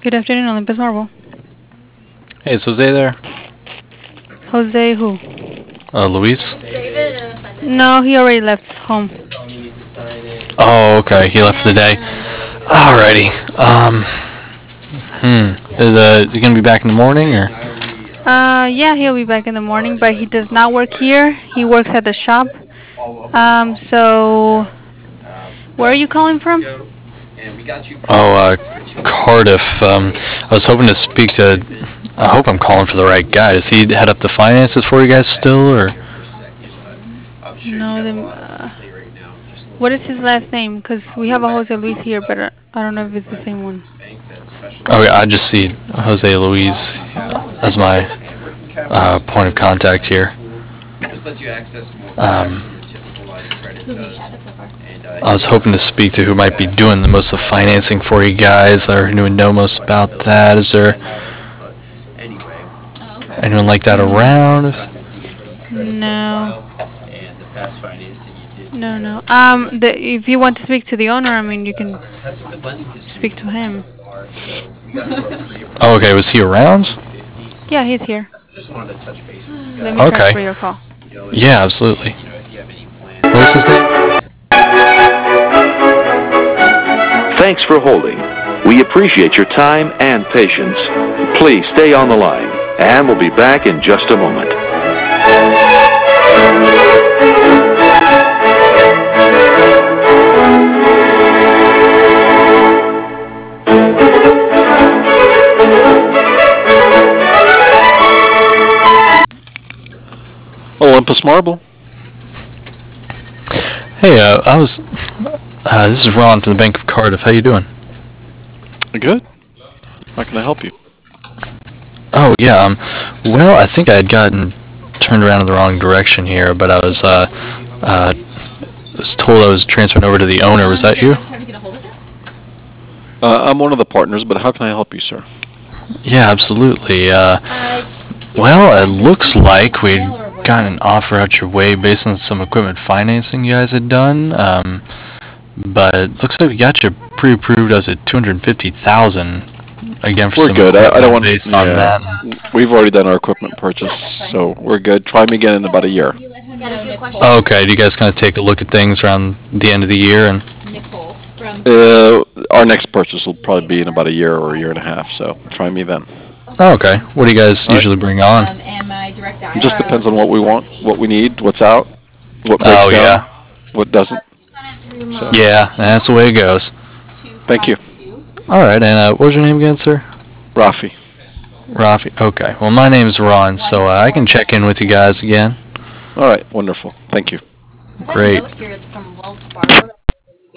Good afternoon, Olympus Marble. Hey, is Jose there? Jose who? Luis? No, he already left home. Oh, okay. He left for the day. Alrighty. Is he gonna be back in the morning or? Yeah, he'll be back in the morning, but he does not work here. He works at the shop. So, where are you calling from? Oh, Cardiff. I was hoping to speak to. I hope I'm calling for the right guy. Does he head up the finances for you guys still, or? No, what is his last name? Because we have a Jose Luis here, but I don't know if it's the same one. Okay, I just see Jose Luis as my point of contact here. I was hoping to speak to who might be doing the most of the financing for you guys, or who would know most about that. Is there anyone like that around? No. No. If you want to speak to the owner, I mean, you can speak to him. Oh, okay, was he around? Yeah, he's here. Let me Okay. transfer your call. Yeah, absolutely. What was his name? Thanks for holding. We appreciate your time and patience. Please stay on the line, and we'll be back in just a moment. Olympus Marble. Hey, this is Ron from the Bank of Cardiff. How you doing? Good. How can I help you? Oh, yeah, well, I think I had gotten turned around in the wrong direction here, but I was told I was transferred over to the owner. Was that you? I'm one of the partners, but how can I help you, sir? Yeah, absolutely. Well, it looks like we'd gotten an offer out your way based on some equipment financing you guys had done. But it looks like we got you pre-approved as at $250,000 again for We're some good. I don't want based on that. We've already done our equipment purchase, so we're good. Try me again in about a year. Okay, do you guys kind of take a look at things around the end of the year and? Our next purchase will probably be in about a year or a year and a half, so try me then. Oh, okay. What do you guys All right. usually bring on? It just depends on what we want, what we need, what's out, what breaks Oh, down, yeah. what doesn't. So, Yeah, that's the way it goes. thank you. All right, and what was your name again, sir? Rafi. Rafi. Okay. Well, my name's Ron, so I can check in with you guys again. All right, wonderful. Thank you. Great.